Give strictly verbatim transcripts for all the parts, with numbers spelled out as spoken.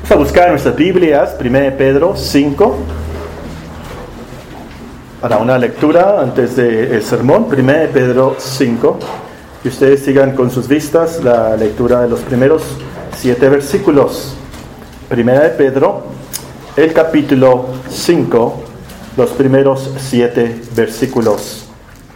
Vamos a buscar nuestras Biblias, primera de Pedro cinco, para una lectura antes del sermón. Primera de Pedro cinco, y ustedes sigan con sus vistas la lectura de los primeros siete versículos. Primera de Pedro, el capítulo cinco, los primeros siete versículos.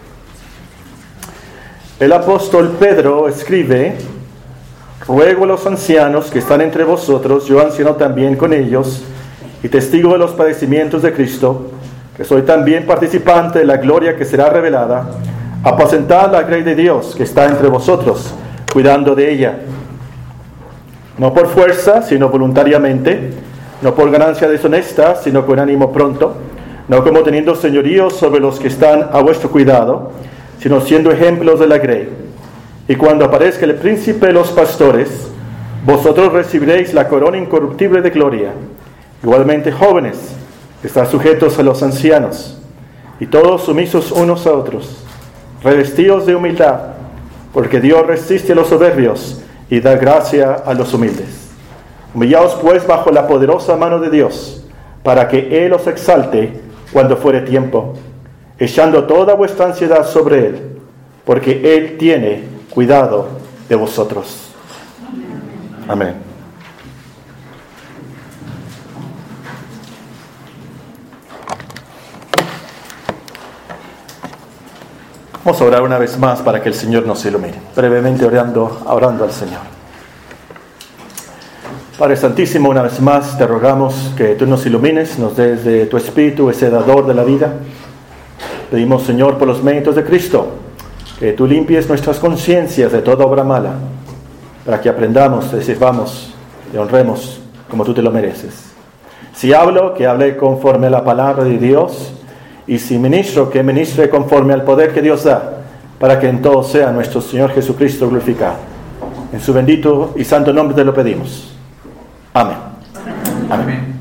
El apóstol Pedro escribe: ruego a los ancianos que están entre vosotros, yo anciano también con ellos, y testigo de los padecimientos de Cristo, que soy también participante de la gloria que será revelada, apacentad la grey de Dios que está entre vosotros, cuidando de ella, no por fuerza, sino voluntariamente, no por ganancia deshonesta, sino con ánimo pronto, no como teniendo señorío sobre los que están a vuestro cuidado, sino siendo ejemplos de la grey. Y cuando aparezca el príncipe de los pastores, vosotros recibiréis la corona incorruptible de gloria. Igualmente, jóvenes, estad sujetos a los ancianos, y todos sumisos unos a otros, revestidos de humildad, porque Dios resiste a los soberbios y da gracia a los humildes. Humillaos pues bajo la poderosa mano de Dios, para que Él os exalte cuando fuere tiempo, echando toda vuestra ansiedad sobre Él, porque Él tiene cuidado de vosotros. Amén. Vamos a orar una vez más para que el Señor nos ilumine. Brevemente orando, orando al Señor. Padre Santísimo, una vez más te rogamos que tú nos ilumines, nos des de tu Espíritu, ese dador de la vida. Pedimos, Señor, por los méritos de Cristo, que tú limpies nuestras conciencias de toda obra mala, para que aprendamos, te sirvamos, te honremos como tú te lo mereces. Si hablo, que hable conforme a la palabra de Dios, y si ministro, que ministre conforme al poder que Dios da, para que en todo sea nuestro Señor Jesucristo glorificado. En su bendito y santo nombre te lo pedimos. Amén. Amén. Amén.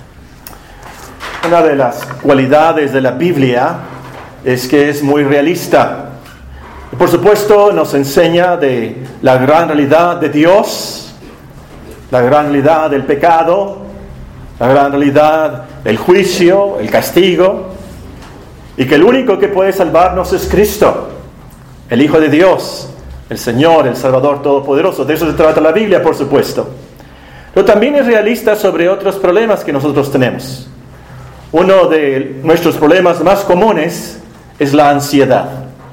Una de las cualidades de la Biblia es que es muy realista. Por supuesto, nos enseña de la gran realidad de Dios, la gran realidad del pecado, la gran realidad del juicio, el castigo, y que el único que puede salvarnos es Cristo, el Hijo de Dios, el Señor, el Salvador Todopoderoso. De eso se trata la Biblia, por supuesto. Pero también es realista sobre otros problemas que nosotros tenemos. Uno de nuestros problemas más comunes es la ansiedad.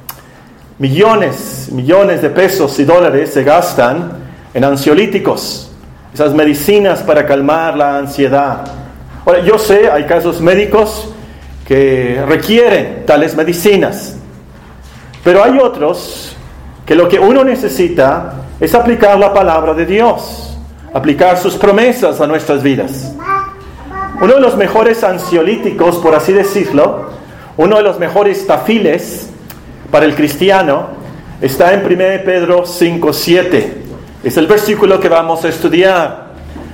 Millones, millones de pesos y dólares se gastan en ansiolíticos, esas medicinas para calmar la ansiedad. Ahora, yo sé, hay casos médicos que requieren tales medicinas, pero hay otros que lo que uno necesita es aplicar la palabra de Dios, aplicar sus promesas a nuestras vidas. Uno de los mejores ansiolíticos, por así decirlo, uno de los mejores tafiles para el cristiano está en primera de Pedro cinco siete. Es el versículo que vamos a estudiar.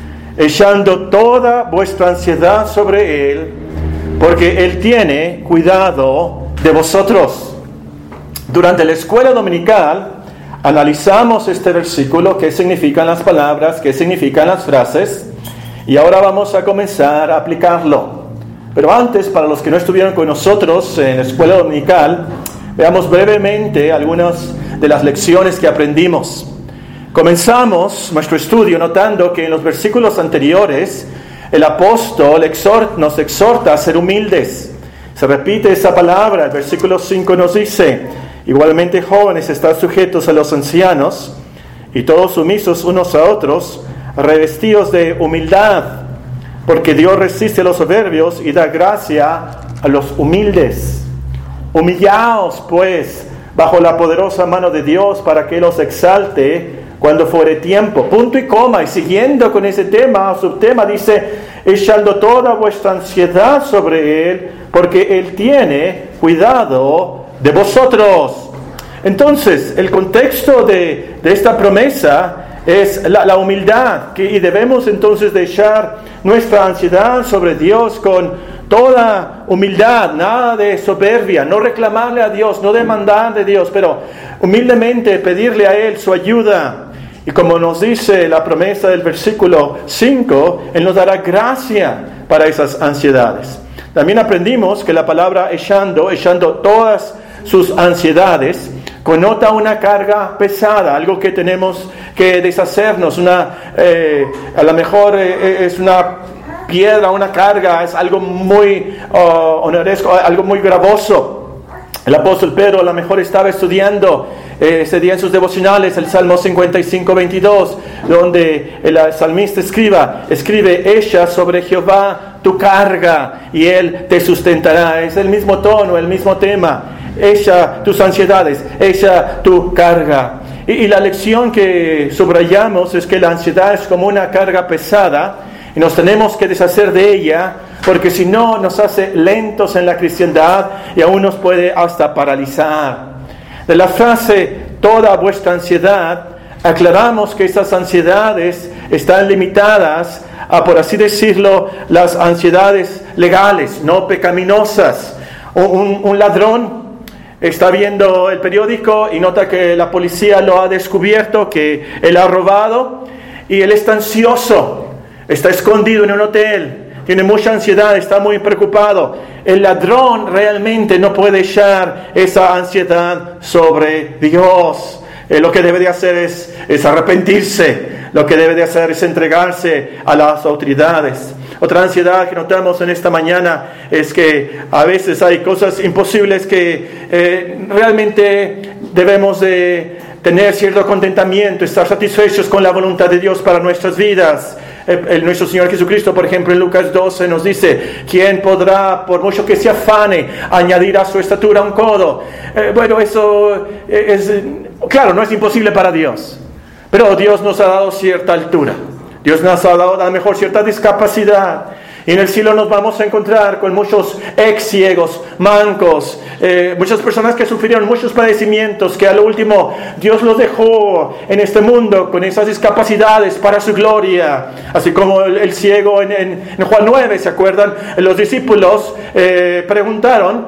Echando toda vuestra ansiedad sobre Él, porque Él tiene cuidado de vosotros. Durante la escuela dominical analizamos este versículo, qué significan las palabras, qué significan las frases, y ahora vamos a comenzar a aplicarlo. Pero antes, para los que no estuvieron con nosotros en la escuela dominical, veamos brevemente algunas de las lecciones que aprendimos. Comenzamos nuestro estudio notando que en los versículos anteriores el apóstol exhort, nos exhorta a ser humildes. Se repite esa palabra. El versículo cinco nos dice: igualmente, jóvenes, estad sujetos a los ancianos, y todos sumisos unos a otros, revestidos de humildad, porque Dios resiste a los soberbios y da gracia a los humildes. Humillaos, pues, bajo la poderosa mano de Dios, para que Él os exalte cuando fuere tiempo. Punto y coma. Y siguiendo con ese tema, subtema, dice: echando toda vuestra ansiedad sobre Él, porque Él tiene cuidado de vosotros. Entonces, el contexto de, de esta promesa es la, la humildad, que, y debemos entonces de echar nuestra ansiedad sobre Dios con toda humildad, nada de soberbia, no reclamarle a Dios, no demandar de Dios, pero humildemente pedirle a Él su ayuda. Y como nos dice la promesa del versículo cinco, Él nos dará gracia para esas ansiedades. También aprendimos que la palabra echando, echando todas sus ansiedades, connota una carga pesada, algo que tenemos que deshacernos, una, eh, a lo mejor eh, es una piedra, una carga, es algo muy uh, honoresco, algo muy gravoso. El apóstol Pedro a lo mejor estaba estudiando eh, ese día en sus devocionales el Salmo cincuenta y cinco, veintidós, donde el salmista escriba, escribe, echa sobre Jehová tu carga y Él te sustentará. Es el mismo tono, el mismo tema. Echa tus ansiedades, echa tu carga. Y, y la lección que subrayamos es que la ansiedad es como una carga pesada y nos tenemos que deshacer de ella, porque si no nos hace lentos en la cristiandad y aún nos puede hasta paralizar. De la frase toda vuestra ansiedad, aclaramos que estas ansiedades están limitadas a, por así decirlo, las ansiedades legales, no pecaminosas. Un, un, un ladrón está viendo el periódico y nota que la policía lo ha descubierto, que él ha robado, y él está ansioso, está escondido en un hotel, tiene mucha ansiedad, está muy preocupado. El ladrón realmente no puede echar esa ansiedad sobre Dios. Eh, lo que debe de hacer es, es arrepentirse, lo que debe de hacer es entregarse a las autoridades. Otra ansiedad que notamos en esta mañana es que a veces hay cosas imposibles que eh, realmente debemos de tener cierto contentamiento, estar satisfechos con la voluntad de Dios para nuestras vidas. El, el, nuestro Señor Jesucristo, por ejemplo, en Lucas doce nos dice, ¿quién podrá, por mucho que se afane, añadir a su estatura un codo? Eh, bueno, eso es, claro, no es imposible para Dios, pero Dios nos ha dado cierta altura. Dios nos ha dado a lo mejor cierta discapacidad. Y en el cielo nos vamos a encontrar con muchos ex ciegos, mancos, eh, muchas personas que sufrieron muchos padecimientos, que al último Dios los dejó en este mundo con esas discapacidades para su gloria. Así como el, el ciego en, en, en Juan nueve, ¿se acuerdan? Los discípulos eh, preguntaron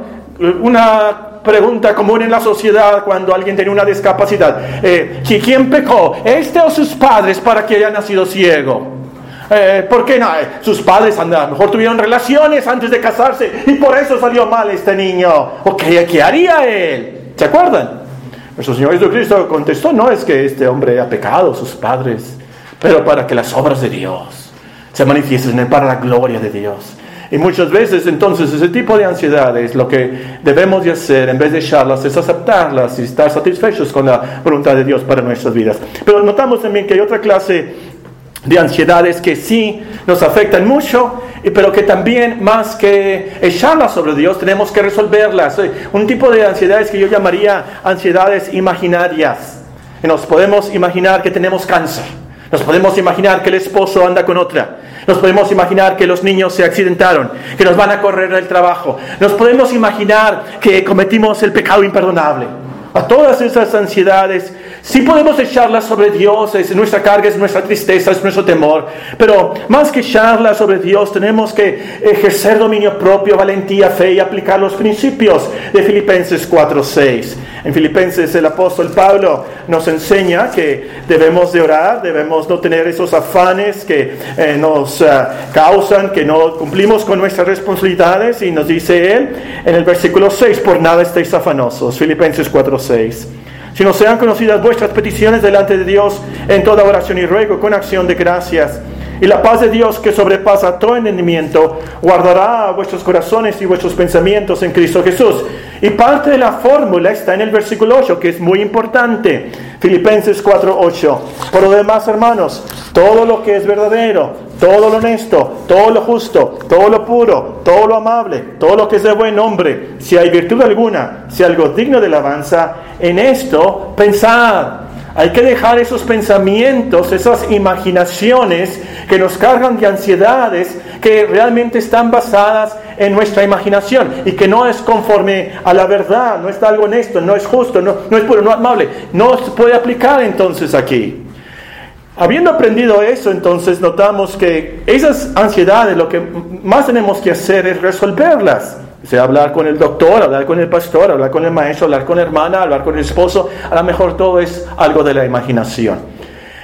una pregunta común en la sociedad cuando alguien tiene una discapacidad. Eh, ¿Quién pecó? ¿Este o sus padres para que haya nacido ciego? Eh, ¿Por qué no? Sus padres a lo mejor tuvieron relaciones antes de casarse y por eso salió mal este niño. ¿O qué, qué haría él? ¿Se acuerdan? Nuestro Señor Jesucristo contestó, no es que este hombre ha pecado, sus padres, pero para que las obras de Dios se manifiesten en él para la gloria de Dios. Y muchas veces entonces ese tipo de ansiedades, lo que debemos de hacer en vez de echarlas es aceptarlas y estar satisfechos con la voluntad de Dios para nuestras vidas. Pero notamos también que hay otra clase de ansiedades que sí nos afectan mucho, pero que también más que echarlas sobre Dios tenemos que resolverlas. Un tipo de ansiedades que yo llamaría ansiedades imaginarias. Nos podemos imaginar que tenemos cáncer, nos podemos imaginar que el esposo anda con otra, nos podemos imaginar que los niños se accidentaron, que nos van a correr del trabajo, nos podemos imaginar que cometimos el pecado imperdonable. A todas esas ansiedades sí podemos echarlas sobre Dios, es nuestra carga, es nuestra tristeza, es nuestro temor, pero más que echarlas sobre Dios tenemos que ejercer dominio propio, valentía, fe y aplicar los principios de Filipenses cuatro seis. En Filipenses el apóstol Pablo nos enseña que debemos de orar, debemos no tener esos afanes que eh, nos uh, causan que no cumplimos con nuestras responsabilidades, y nos dice él en el versículo seis, por nada estéis afanosos, Filipenses cuatro seis. Sino sean conocidas vuestras peticiones delante de Dios en toda oración y ruego con acción de gracias. Y la paz de Dios, que sobrepasa todo entendimiento, guardará vuestros corazones y vuestros pensamientos en Cristo Jesús. Y parte de la fórmula está en el versículo ocho, que es muy importante. Filipenses cuatro ocho. Por lo demás, hermanos, todo lo que es verdadero, todo lo honesto, todo lo justo, todo lo puro, todo lo amable, todo lo que es de buen nombre, si hay virtud alguna, si algo digno de alabanza, en esto pensad. Hay que dejar esos pensamientos, esas imaginaciones que nos cargan de ansiedades, que realmente están basadas en nuestra imaginación y que no es conforme a la verdad, no es algo honesto, no es justo, no, no es puro, no es amable. No se puede aplicar entonces aquí. Habiendo aprendido eso, entonces notamos que esas ansiedades, lo que más tenemos que hacer es resolverlas. O sea, hablar con el doctor, hablar con el pastor, hablar con el maestro, hablar con la hermana, hablar con el esposo. A lo mejor todo es algo de la imaginación.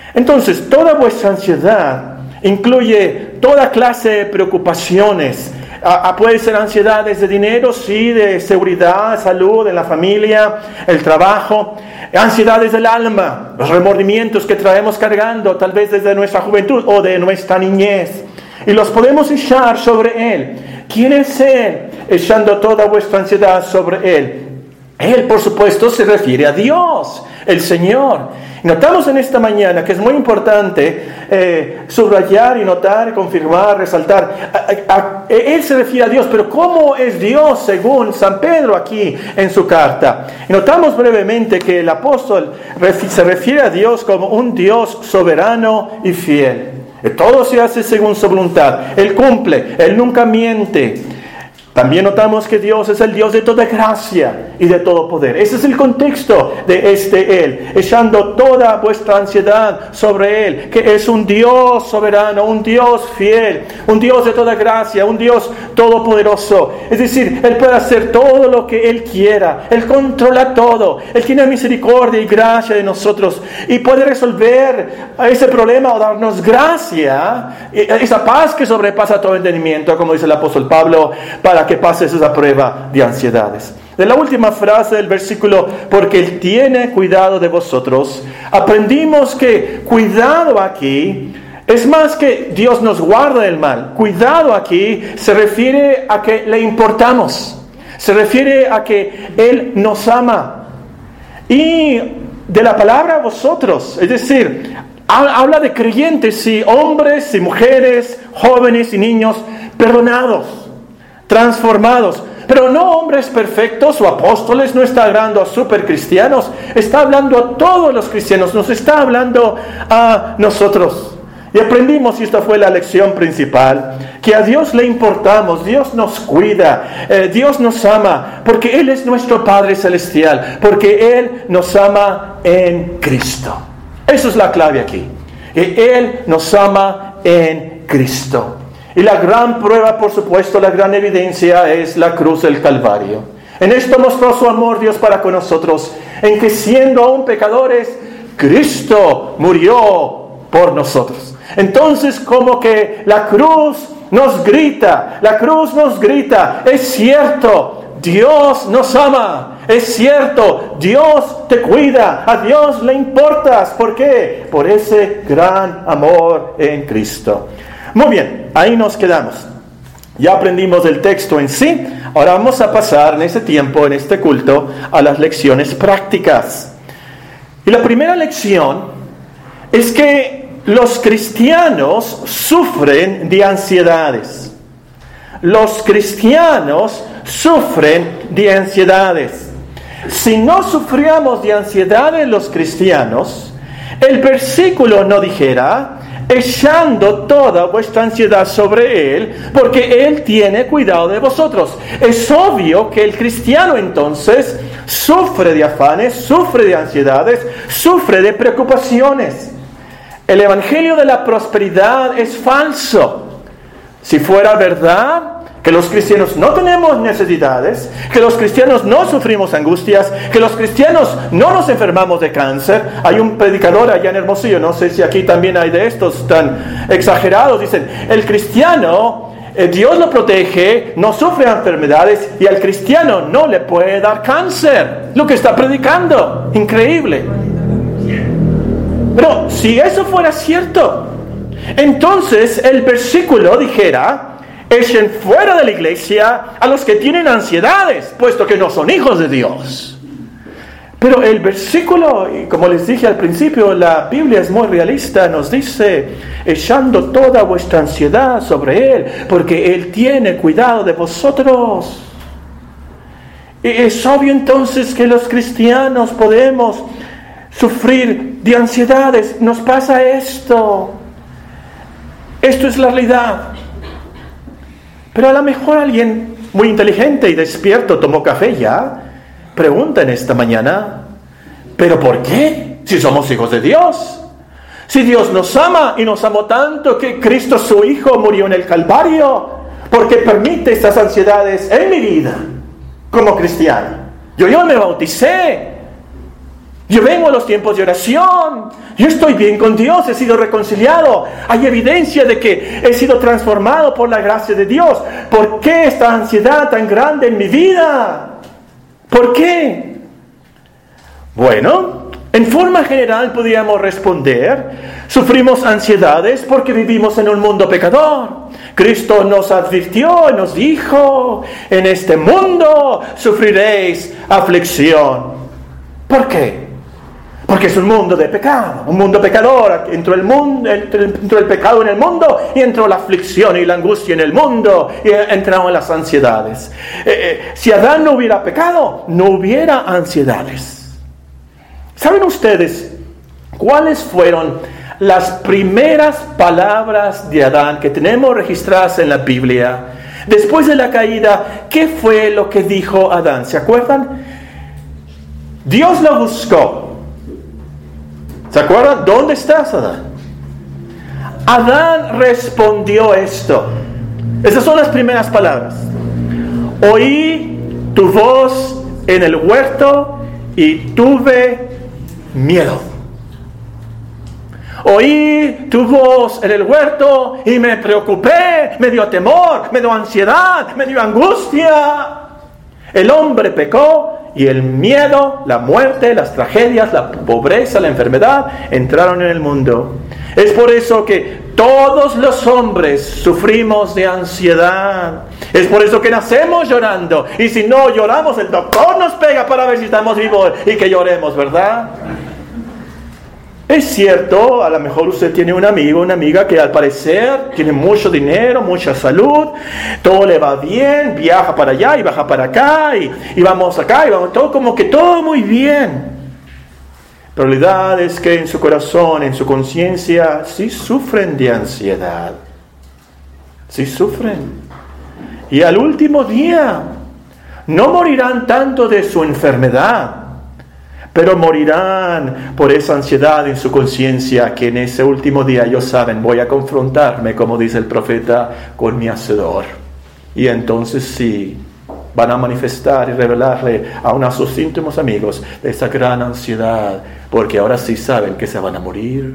Entonces, toda vuestra ansiedad incluye toda clase de preocupaciones. Ah, puede ser ansiedades de dinero, sí, de seguridad, salud, en la familia, el trabajo. Ansiedades del alma, los remordimientos que traemos cargando, tal vez desde nuestra juventud o de nuestra niñez. Y los podemos echar sobre Él. ¿Quién es Él? Echando toda vuestra ansiedad sobre Él. Él, por supuesto, se refiere a Dios, el Señor. Notamos en esta mañana que es muy importante eh, subrayar y notar, confirmar, resaltar. A, a, a, él se refiere a Dios, pero ¿cómo es Dios según San Pedro aquí en su carta? Y notamos brevemente que el apóstol ref, se refiere a Dios como un Dios soberano y fiel. Todo se hace según su voluntad. Él cumple, Él nunca miente. También notamos que Dios es el Dios de toda gracia y de todo poder. Ese es el contexto de este Él, echando toda vuestra ansiedad sobre Él, que es un Dios soberano, un Dios fiel, un Dios de toda gracia, un Dios todopoderoso. Es decir, Él puede hacer todo lo que Él quiera, Él controla todo, Él tiene misericordia y gracia de nosotros y puede resolver ese problema o darnos gracia, esa paz que sobrepasa todo entendimiento, como dice el apóstol Pablo, para que pases esa prueba de ansiedades. De la última frase del versículo, porque Él tiene cuidado de vosotros, aprendimos que cuidado aquí es más que Dios nos guarda del mal. Cuidado aquí se refiere a que le importamos, se refiere a que Él nos ama. Y de la palabra vosotros, es decir, habla de creyentes, y hombres y mujeres, jóvenes y niños, perdonados, transformados, pero no hombres perfectos o apóstoles. No está hablando a supercristianos, está hablando a todos los cristianos, nos está hablando a nosotros. Y aprendimos, y esta fue la lección principal, que a Dios le importamos, Dios nos cuida, eh, Dios nos ama, porque Él es nuestro Padre Celestial, porque Él nos ama en Cristo. Eso es la clave aquí. Él nos ama en Cristo. Y la gran prueba, por supuesto, la gran evidencia es la cruz del Calvario. En esto mostró su amor Dios para con nosotros, en que siendo aún pecadores, Cristo murió por nosotros. Entonces, como que la cruz nos grita, la cruz nos grita, es cierto, Dios nos ama, es cierto, Dios te cuida, a Dios le importas. ¿Por qué? Por ese gran amor en Cristo. Muy bien, ahí nos quedamos. Ya aprendimos el texto en sí. Ahora vamos a pasar en este tiempo, en este culto, a las lecciones prácticas. Y la primera lección es que los cristianos sufren de ansiedades. Los cristianos sufren de ansiedades. Si no sufríamos de ansiedades los cristianos, el versículo no dijera: echando toda vuestra ansiedad sobre Él, porque Él tiene cuidado de vosotros. Es obvio que el cristiano entonces sufre de afanes, sufre de ansiedades, sufre de preocupaciones. El evangelio de la prosperidad es falso. Si fuera verdad que los cristianos no tenemos necesidades, que los cristianos no sufrimos angustias, que los cristianos no nos enfermamos de cáncer. Hay un predicador allá en Hermosillo, no sé si aquí también hay de estos tan exagerados, dicen: el cristiano, eh, Dios lo protege, no sufre enfermedades, y al cristiano no le puede dar cáncer. Lo que está predicando, increíble. Pero si eso fuera cierto, entonces el versículo dijera: echen fuera de la iglesia a los que tienen ansiedades, puesto que no son hijos de Dios. Pero el versículo, y como les dije al principio, la Biblia es muy realista, nos dice: echando toda vuestra ansiedad sobre Él, porque Él tiene cuidado de vosotros. Y es obvio entonces que los cristianos podemos sufrir de ansiedades. Nos pasa esto. Esto es la realidad. Pero a lo mejor alguien muy inteligente y despierto tomó café ya, pregunta en esta mañana: ¿pero por qué? Si somos hijos de Dios. Si Dios nos ama y nos amó tanto que Cristo su Hijo murió en el Calvario, ¿por qué permite estas ansiedades en mi vida como cristiano? Yo, yo me bauticé. Yo vengo a los tiempos de oración. Yo estoy bien con Dios, he sido reconciliado. Hay evidencia de que he sido transformado por la gracia de Dios. ¿Por qué esta ansiedad tan grande en mi vida? ¿Por qué? Bueno, en forma general podríamos responder, sufrimos ansiedades porque vivimos en un mundo pecador. Cristo nos advirtió y nos dijo, en este mundo sufriréis aflicción. ¿Por qué? Porque es un mundo de pecado, un mundo pecador. Entró el, mundo, entró el pecado en el mundo y entró la aflicción y la angustia en el mundo y entraron las ansiedades. Eh, eh, si Adán no hubiera pecado, no hubiera ansiedades. ¿Saben ustedes cuáles fueron las primeras palabras de Adán que tenemos registradas en la Biblia? Después de la caída, ¿qué fue lo que dijo Adán? ¿Se acuerdan? Dios lo buscó. ¿Se acuerdan? ¿Dónde estás, Adán? Adán respondió esto. Esas son las primeras palabras. Oí tu voz en el huerto y tuve miedo. Oí tu voz en el huerto y me preocupé, me dio temor, me dio ansiedad, me dio angustia. El hombre pecó y el miedo, la muerte, las tragedias, la pobreza, la enfermedad entraron en el mundo. Es por eso que todos los hombres sufrimos de ansiedad. Es por eso que nacemos llorando. Y si no lloramos, el doctor nos pega para ver si estamos vivos y que lloremos, ¿verdad? Es cierto, a lo mejor usted tiene un amigo, una amiga que al parecer tiene mucho dinero, mucha salud, todo le va bien, viaja para allá y baja para acá, y, y vamos acá, y vamos, todo como que todo muy bien. Pero la realidad es que en su corazón, en su conciencia, sí sufren de ansiedad. Sí sufren. Y al último día, no morirán tanto de su enfermedad, pero morirán por esa ansiedad en su conciencia, que en ese último día ellos saben, voy a confrontarme, como dice el profeta, con mi Hacedor. Y entonces sí, van a manifestar y revelarle a unos sus íntimos amigos de esa gran ansiedad, porque ahora sí saben que se van a morir.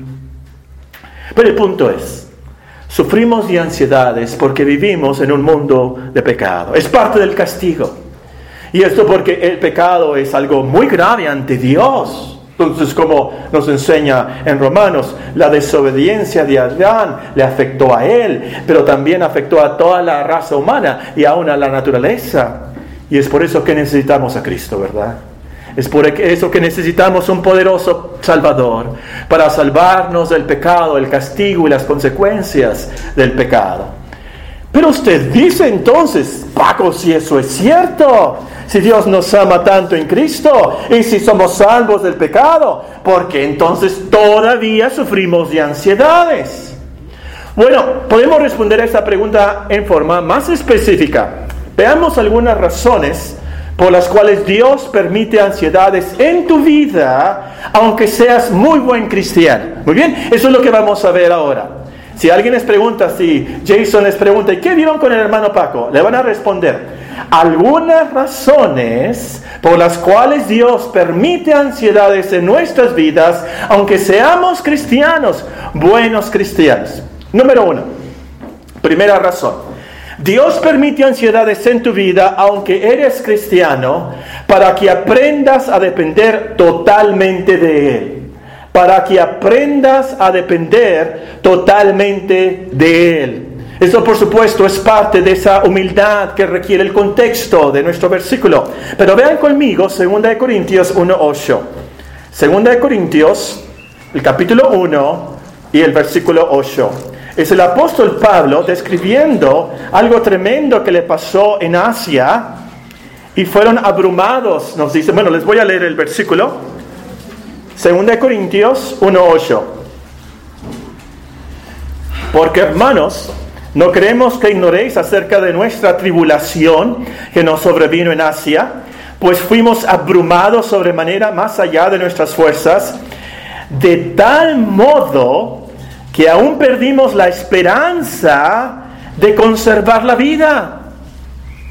Pero el punto es, sufrimos de ansiedades porque vivimos en un mundo de pecado. Es parte del castigo. Y esto porque el pecado es algo muy grave ante Dios. Entonces, como nos enseña en Romanos, la desobediencia de Adán le afectó a él, pero también afectó a toda la raza humana y aún a la naturaleza. Y es por eso que necesitamos a Cristo, ¿verdad? Es por eso que necesitamos un poderoso Salvador para salvarnos del pecado, el castigo y las consecuencias del pecado. Pero usted dice entonces, Paco, si eso es cierto, si Dios nos ama tanto en Cristo y si somos salvos del pecado, ¿por qué entonces todavía sufrimos de ansiedades? Bueno, podemos responder a esta pregunta en forma más específica. Veamos algunas razones por las cuales Dios permite ansiedades en tu vida, aunque seas muy buen cristiano. Muy bien, eso es lo que vamos a ver ahora. Si alguien les pregunta, si Jason les pregunta, ¿y qué vieron con el hermano Paco? Le van a responder, algunas razones por las cuales Dios permite ansiedades en nuestras vidas, aunque seamos cristianos, buenos cristianos. Número uno, primera razón. Dios permite ansiedades en tu vida, aunque eres cristiano, para que aprendas a depender totalmente de Él. Para que aprendas a depender totalmente de Él. Eso, por supuesto, es parte de esa humildad que requiere el contexto de nuestro versículo. Pero vean conmigo segunda de Corintios uno ocho. segunda de Corintios, el capítulo uno y el versículo ocho. Es el apóstol Pablo describiendo algo tremendo que le pasó en Asia. Y fueron abrumados, nos dice. Bueno, les voy a leer el versículo. segunda de Corintios uno ocho. Porque, hermanos, no queremos que ignoréis acerca de nuestra tribulación que nos sobrevino en Asia, pues fuimos abrumados sobremanera más allá de nuestras fuerzas, de tal modo que aún perdimos la esperanza de conservar la vida.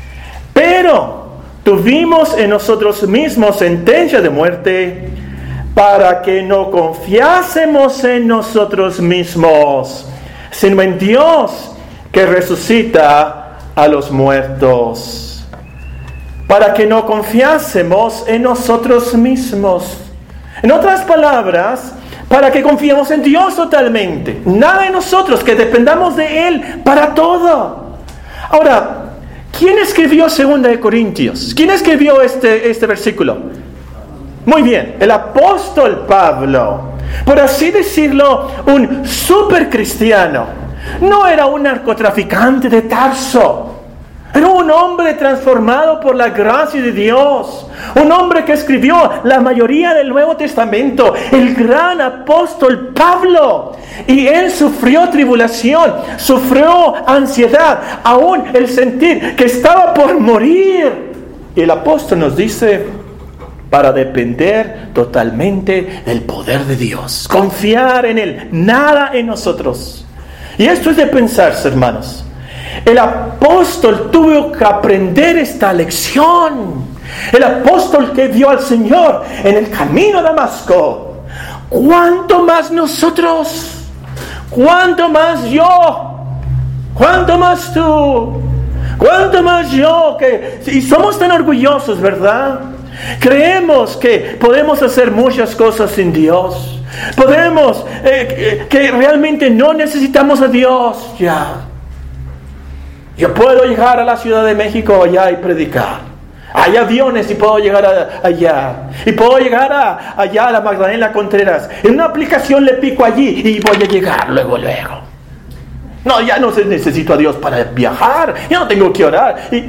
Pero tuvimos en nosotros mismos sentencia de muerte, para que no confiásemos en nosotros mismos, sino en Dios que resucita a los muertos. Para que no confiásemos en nosotros mismos. En otras palabras, para que confiemos en Dios totalmente. Nada en nosotros, que dependamos de Él para todo. Ahora, ¿quién escribió segunda de Corintios? ¿Quién escribió este, este versículo? Muy bien, el apóstol Pablo. Por así decirlo, un super cristiano. No era un narcotraficante de Tarso. Era un hombre transformado por la gracia de Dios. Un hombre que escribió la mayoría del Nuevo Testamento. El gran apóstol Pablo. Y él sufrió tribulación, sufrió ansiedad, aún el sentir que estaba por morir. Y el apóstol nos dice, para depender totalmente del poder de Dios. Confiar en Él, nada en nosotros. Y esto es de pensarse, hermanos. El apóstol tuvo que aprender esta lección. El apóstol que vio al Señor en el camino a Damasco. ¿Cuánto más nosotros? ¿Cuánto más yo? ¿Cuánto más tú? ¿Cuánto más yo? Que, y somos tan orgullosos, ¿verdad? Creemos que podemos hacer muchas cosas sin Dios. Podemos, eh, que realmente no necesitamos a Dios ya. Yo puedo llegar a la Ciudad de México allá y predicar. Hay aviones y puedo llegar a, allá. Y puedo llegar a, allá a la Magdalena Contreras. En una aplicación le pico allí y voy a llegar luego, luego. No, ya no necesito a Dios para viajar. Ya no tengo que orar. Y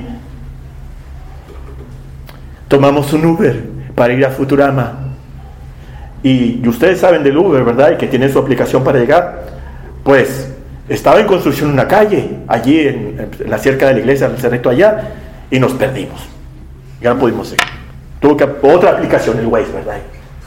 tomamos un Uber para ir a Futurama. Y ustedes saben del Uber, ¿verdad? Y que tiene su aplicación para llegar. Pues estaba en construcción una calle, allí en, en la cerca de la iglesia, el cerrito allá, y nos perdimos. Ya no pudimos seguir. Tuvo que otra aplicación, el Waze, ¿verdad?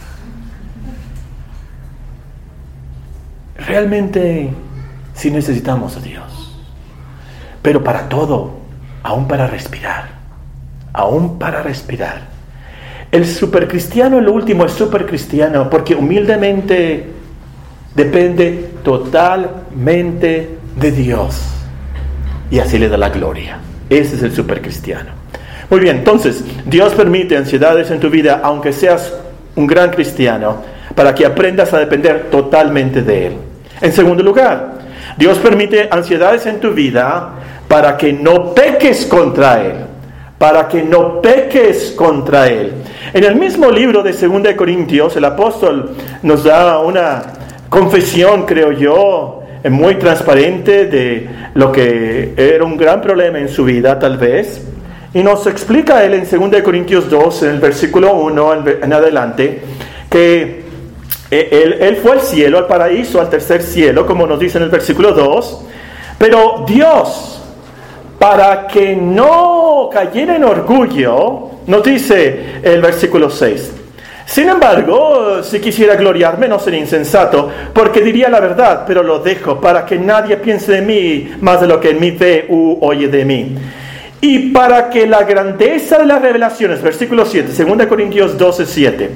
Realmente sí necesitamos a Dios. Pero para todo, aún para respirar. Aún para respirar. El supercristiano, el último, es supercristiano porque humildemente depende totalmente de Dios. Y así le da la gloria. Ese es el supercristiano. Muy bien, entonces, Dios permite ansiedades en tu vida, aunque seas un gran cristiano, para que aprendas a depender totalmente de Él. En segundo lugar, Dios permite ansiedades en tu vida para que no peques contra Él. Para que no peques contra Él. En el mismo libro de segunda de Corintios, el apóstol nos da una confesión, creo yo, muy transparente de lo que era un gran problema en su vida, tal vez. Y nos explica él en segunda de Corintios dos, en el versículo uno en adelante, que él, él fue al cielo, al paraíso, al tercer cielo, como nos dice en el versículo dos. Pero Dios, para que no cayera en orgullo, nos dice el versículo seis. Sin embargo, si quisiera gloriarme, no sería insensato, porque diría la verdad, pero lo dejo para que nadie piense de mí más de lo que en mí ve u oye de mí. Y para que la grandeza de las revelaciones, versículo siete, segunda Corintios doce, siete,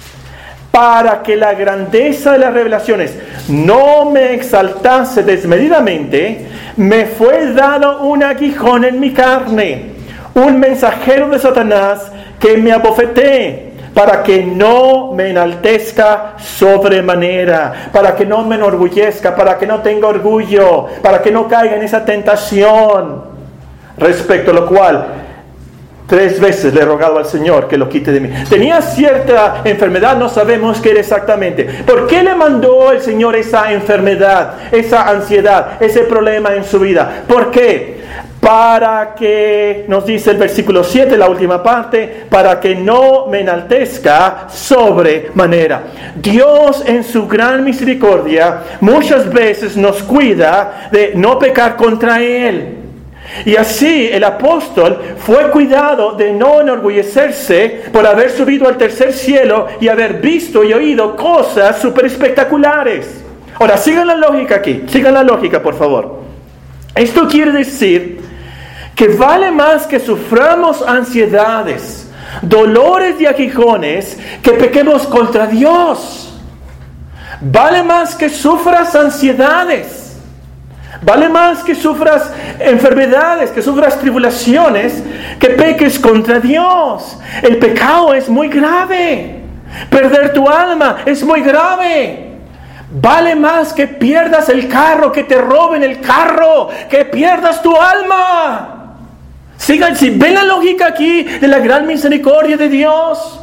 para que la grandeza de las revelaciones no me exaltase desmedidamente, me fue dado un aguijón en mi carne, un mensajero de Satanás que me abofetee, para que no me enaltezca sobremanera, para que no me enorgullezca, para que no tenga orgullo, para que no caiga en esa tentación. Respecto a lo cual, tres veces le he rogado al Señor que lo quite de mí. Tenía cierta enfermedad, no sabemos qué era exactamente. ¿Por qué le mandó el Señor esa enfermedad, esa ansiedad, ese problema en su vida? ¿Por qué? Para que, nos dice el versículo siete, la última parte, para que no me enaltezca sobremanera. Dios en su gran misericordia muchas veces nos cuida de no pecar contra Él. Y así el apóstol fue cuidado de no enorgullecerse por haber subido al tercer cielo y haber visto y oído cosas súper espectaculares. Ahora, sigan la lógica aquí, sigan la lógica, por favor. Esto quiere decir que vale más que suframos ansiedades, dolores y aguijones que pequemos contra Dios. Vale más que sufras ansiedades. Vale más que sufras enfermedades, que sufras tribulaciones, que peques contra Dios. El pecado es muy grave. Perder tu alma es muy grave. Vale más que pierdas el carro, que te roben el carro, que pierdas tu alma. Sigan, si ven la lógica aquí de la gran misericordia de Dios.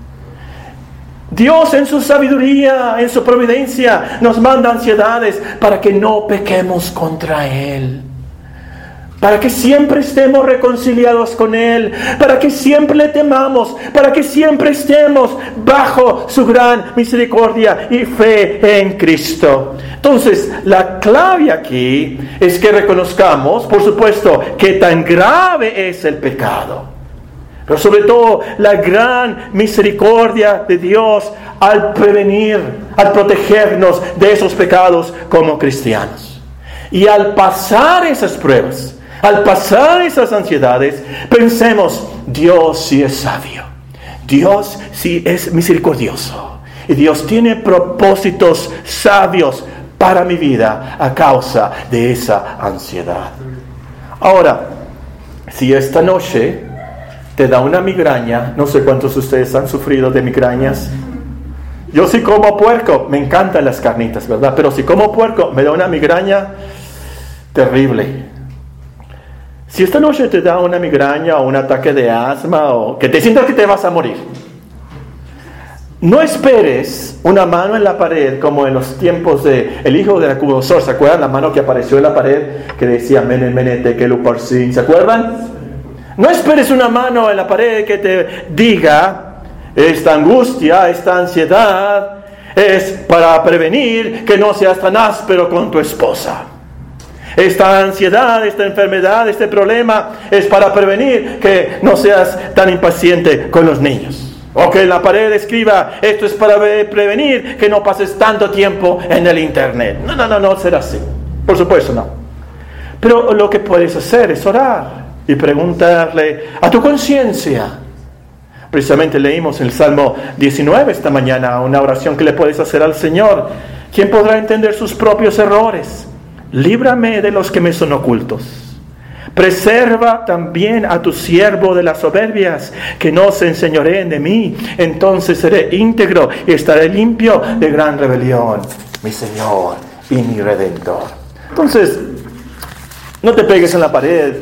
Dios en su sabiduría, en su providencia, nos manda ansiedades para que no pequemos contra Él. Para que siempre estemos reconciliados con Él, para que siempre le temamos, para que siempre estemos bajo su gran misericordia y fe en Cristo. Entonces, la clave aquí es que reconozcamos, por supuesto, que tan grave es el pecado, pero sobre todo la gran misericordia de Dios al prevenir, al protegernos de esos pecados como cristianos. Y al pasar esas pruebas, al pasar esas ansiedades, pensemos, Dios sí es sabio, Dios sí es misericordioso, y Dios tiene propósitos sabios para mi vida a causa de esa ansiedad. Ahora, si esta noche te da una migraña, no sé cuántos de ustedes han sufrido de migrañas. Yo si como puerco, me encantan las carnitas, ¿verdad? Pero si como puerco, me da una migraña terrible. Si esta noche te da una migraña o un ataque de asma o que te sientas que te vas a morir, no esperes una mano en la pared como en los tiempos de el hijo de Nabucodonosor. ¿Se acuerdan la mano que apareció en la pared que decía Mene, Mene, Tekel, Upharsin? ¿Se acuerdan? No esperes una mano en la pared que te diga esta angustia, esta ansiedad es para prevenir que no seas tan áspero con tu esposa. Esta ansiedad, esta enfermedad, este problema es para prevenir que no seas tan impaciente con los niños. O que en la pared escriba, esto es para prevenir que no pases tanto tiempo en el internet. No, no, no, no será así. Por supuesto no. Pero lo que puedes hacer es orar y preguntarle a tu conciencia. Precisamente leímos en el Salmo diecinueve esta mañana una oración que le puedes hacer al Señor. ¿Quién podrá entender sus propios errores? Líbrame de los que me son ocultos. Preserva también a tu siervo de las soberbias, que no se enseñoreen de mí. Entonces seré íntegro y estaré limpio de gran rebelión, mi Señor y mi Redentor. Entonces, no te pegues en la pared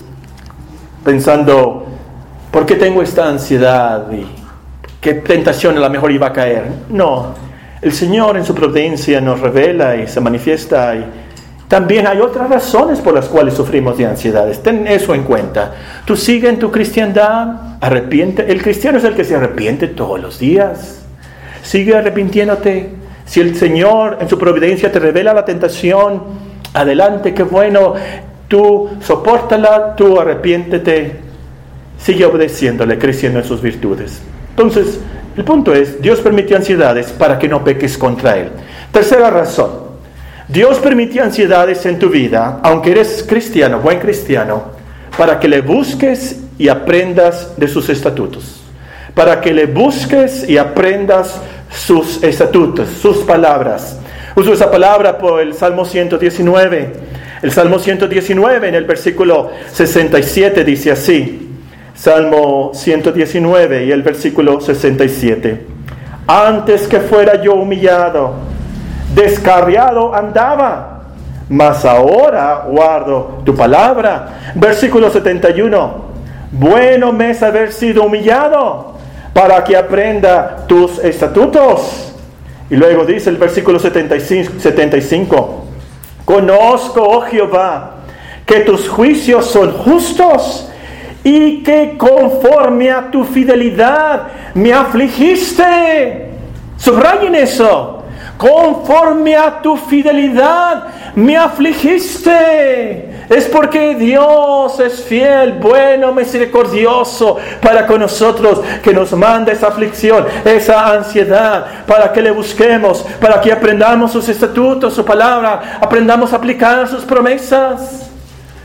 pensando, ¿por qué tengo esta ansiedad? ¿Y qué tentación a lo mejor iba a caer? No, el Señor en su providencia nos revela y se manifiesta, y también hay otras razones por las cuales sufrimos de ansiedades. Ten eso en cuenta. Tú sigue en tu cristiandad, arrepiente. El cristiano es el que se arrepiente todos los días. Sigue arrepintiéndote. Si el Señor en su providencia te revela la tentación, adelante, qué bueno. Tú sopórtala, tú arrepiéntete. Sigue obedeciéndole, creciendo en sus virtudes. Entonces, el punto es, Dios permitió ansiedades para que no peques contra Él. Tercera razón. Dios permite ansiedades en tu vida, aunque eres cristiano, buen cristiano, para que le busques y aprendas de sus estatutos. Para que le busques y aprendas sus estatutos, sus palabras. Uso esa palabra por el Salmo ciento diecinueve. El Salmo ciento diecinueve en el versículo sesenta y siete dice así. Salmo ciento diecinueve y el versículo sesenta y siete. Antes que fuera yo humillado, descarriado andaba, mas ahora guardo tu palabra. Versículo setenta y uno. Bueno me es haber sido humillado, para que aprenda tus estatutos. Y luego dice el versículo setenta y cinco. Conozco, oh Jehová, que tus juicios son justos, y que conforme a tu fidelidad me afligiste. Subrayen eso. Conforme a tu fidelidad me afligiste. Es porque Dios es fiel, bueno, misericordioso para con nosotros, que nos manda esa aflicción, esa ansiedad, para que le busquemos, para que aprendamos sus estatutos, su palabra, aprendamos a aplicar sus promesas.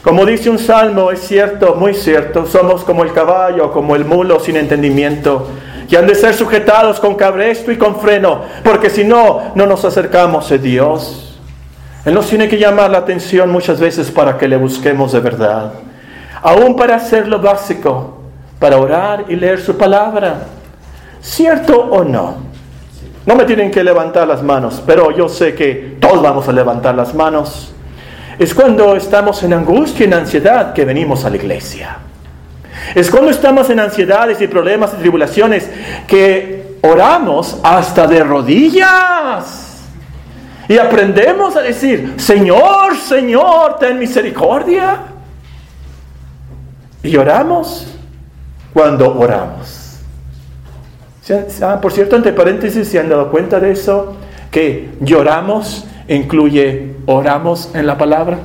Como dice un salmo, es cierto, muy cierto, somos como el caballo, como el mulo sin entendimiento, que han de ser sujetados con cabresto y con freno, porque si no, no nos acercamos a Dios. Él nos tiene que llamar la atención muchas veces para que le busquemos de verdad. Aún para hacer lo básico, para orar y leer su palabra. ¿Cierto o no? No me tienen que levantar las manos, pero yo sé que todos vamos a levantar las manos. Es cuando estamos en angustia y en ansiedad que venimos a la iglesia. Es cuando estamos en ansiedades y problemas y tribulaciones que oramos hasta de rodillas. Y aprendemos a decir, Señor, Señor, ten misericordia. Y oramos cuando oramos. Ah, por cierto, entre paréntesis, ¿se han dado cuenta de eso? Que lloramos incluye oramos en la palabra.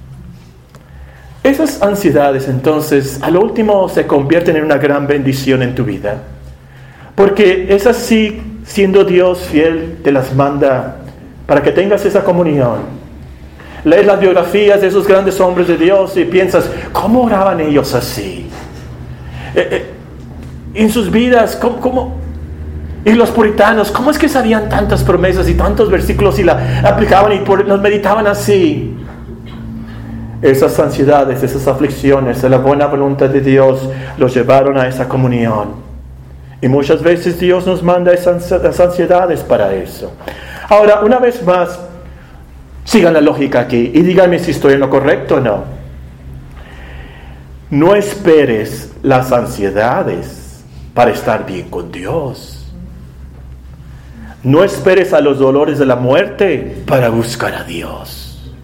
Esas ansiedades, entonces, a lo último se convierten en una gran bendición en tu vida. Porque es así, siendo Dios fiel, te las manda para que tengas esa comunión. Lees las biografías de esos grandes hombres de Dios y piensas, ¿cómo oraban ellos así? Eh, eh, en sus vidas, ¿cómo, cómo? Y los puritanos, ¿cómo es que sabían tantas promesas y tantos versículos y la aplicaban y por, los meditaban así? Esas ansiedades, esas aflicciones, de la buena voluntad de Dios, los llevaron a esa comunión. Y muchas veces Dios nos manda esas, esas ansiedades para eso. Ahora, una vez más, sigan la lógica aquí y díganme si estoy en lo correcto o no. No esperes las ansiedades para estar bien con Dios. No esperes a los dolores de la muerte para buscar a Dios.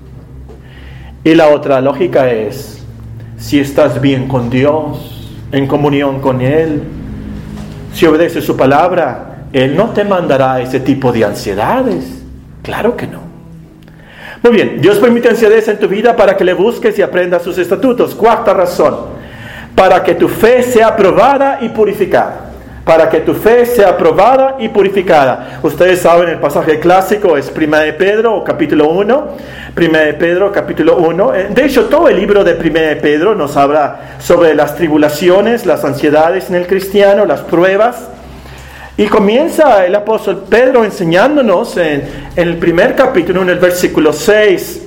Y la otra lógica es, si estás bien con Dios, en comunión con Él, si obedeces su palabra, Él no te mandará ese tipo de ansiedades. Claro que no. Muy bien, Dios permite ansiedades en tu vida para que le busques y aprendas sus estatutos. Cuarta razón, para que tu fe sea probada y purificada. Para que tu fe sea probada y purificada. Ustedes saben, el pasaje clásico es Primera de Pedro, capítulo uno. Primera de Pedro, capítulo uno. De hecho, todo el libro de Primera de Pedro nos habla sobre las tribulaciones, las ansiedades en el cristiano, las pruebas. Y comienza el apóstol Pedro enseñándonos en, en el primer capítulo, en el versículo seis,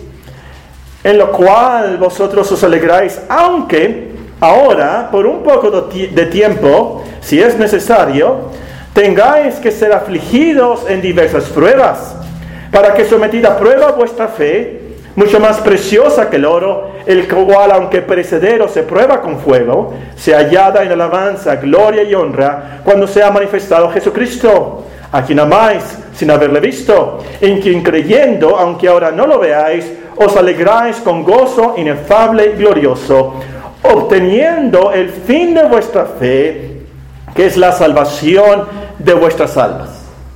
en lo cual vosotros os alegráis, aunque ahora, por un poco de tiempo, si es necesario, tengáis que ser afligidos en diversas pruebas, para que sometida a prueba vuestra fe, mucho más preciosa que el oro, el cual, aunque perecedero, se prueba con fuego, sea hallada en alabanza, gloria y honra, cuando sea manifestado Jesucristo, a quien amáis sin haberle visto, en quien creyendo, aunque ahora no lo veáis, os alegráis con gozo inefable y glorioso, obteniendo el fin de vuestra fe, que es la salvación de vuestras almas.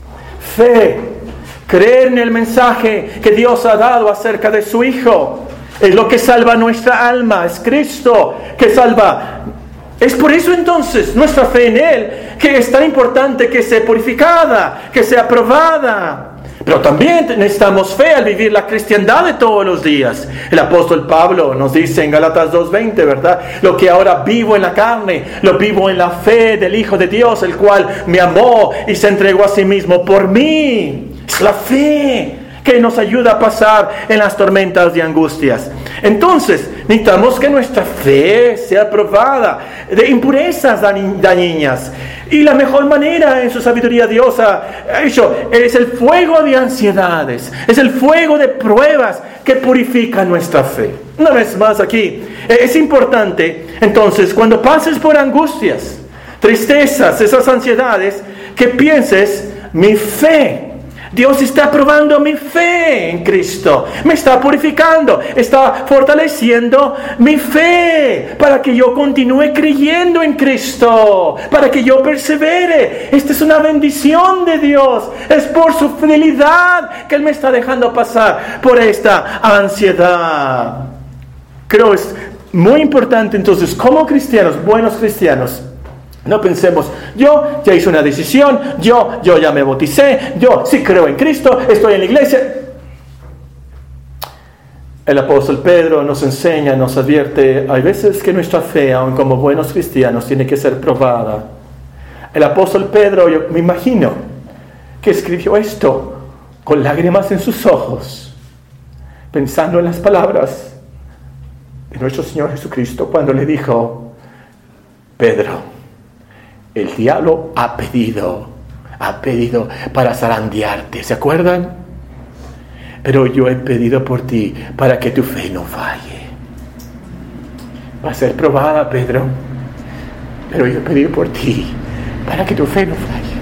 Fe, creer en el mensaje que Dios ha dado acerca de su Hijo, es lo que salva nuestra alma, es Cristo que salva. Es por eso entonces nuestra fe en Él, que es tan importante que sea purificada, que sea probada. Pero también necesitamos fe al vivir la cristiandad de todos los días. El apóstol Pablo nos dice en Gálatas dos veinte, ¿verdad? Lo que ahora vivo en la carne, lo vivo en la fe del Hijo de Dios, el cual me amó y se entregó a sí mismo por mí. Es la fe que nos ayuda a pasar en las tormentas y angustias. Entonces, necesitamos que nuestra fe sea probada de impurezas dañinas. Y la mejor manera en su sabiduría Dios ha hecho es el fuego de ansiedades, es el fuego de pruebas que purifica nuestra fe. Una vez más aquí, es importante, entonces, cuando pases por angustias, tristezas, esas ansiedades, que pienses, mi fe, Dios está probando mi fe en Cristo, me está purificando, está fortaleciendo mi fe para que yo continúe creyendo en Cristo, para que yo persevere. Esta es una bendición de Dios, es por su fidelidad que Él me está dejando pasar por esta ansiedad. Creo es muy importante entonces, como cristianos, buenos cristianos, no pensemos, yo ya hice una decisión, yo, yo ya me bauticé, yo sí creo en Cristo, estoy en la iglesia. El apóstol Pedro nos enseña, nos advierte, hay veces que nuestra fe, aun como buenos cristianos, tiene que ser probada. El apóstol Pedro, yo me imagino, que escribió esto con lágrimas en sus ojos, pensando en las palabras de nuestro Señor Jesucristo cuando le dijo: Pedro, el diablo ha pedido, ha pedido para zarandearte, ¿se acuerdan? Pero yo he pedido por ti para que tu fe no falle. Va a ser probada, Pedro, pero yo he pedido por ti para que tu fe no falle.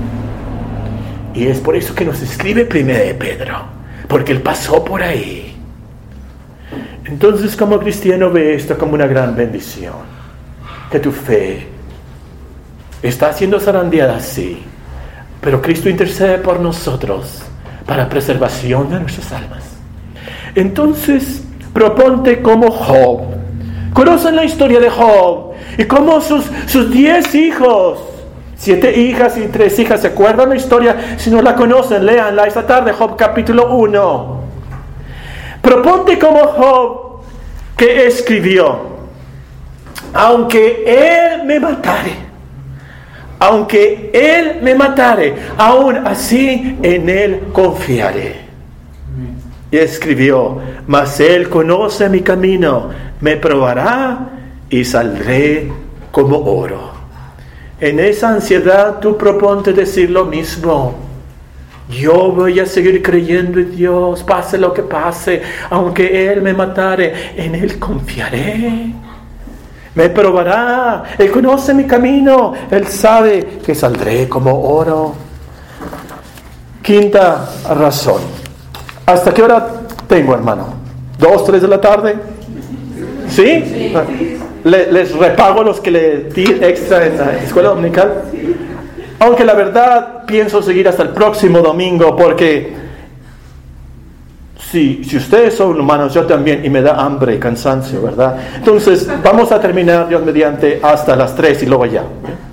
Y es por eso que nos escribe primero de Pedro, porque él pasó por ahí. Entonces, como cristiano, ve esto como una gran bendición, que tu fe está siendo zarandeada, sí, pero Cristo intercede por nosotros para preservación de nuestras almas. Entonces, proponte como Job. Conocen la historia de Job y cómo sus, sus diez hijos, siete hijas y tres hijas, ¿se acuerdan la historia? Si no la conocen, léanla esta tarde, Job capítulo uno. Proponte como Job, que escribió: aunque él me matare, aunque él me matare, aún así en él confiaré. Y escribió: mas él conoce mi camino, me probará y saldré como oro. En esa ansiedad tú proponte decir lo mismo. Yo voy a seguir creyendo en Dios, pase lo que pase, aunque él me matare, en él confiaré. Me probará, él conoce mi camino, él sabe que saldré como oro. Quinta razón. ¿Hasta qué hora tengo, hermano? ¿Dos, tres de la tarde? ¿Sí? sí. Le, ¿Les repago los que le di extra en la escuela dominical? Sí. Aunque la verdad pienso seguir hasta el próximo domingo, porque si, si ustedes son humanos, yo también, y me da hambre y cansancio, ¿verdad? Entonces vamos a terminar, Dios mediante, hasta las tres y luego ya.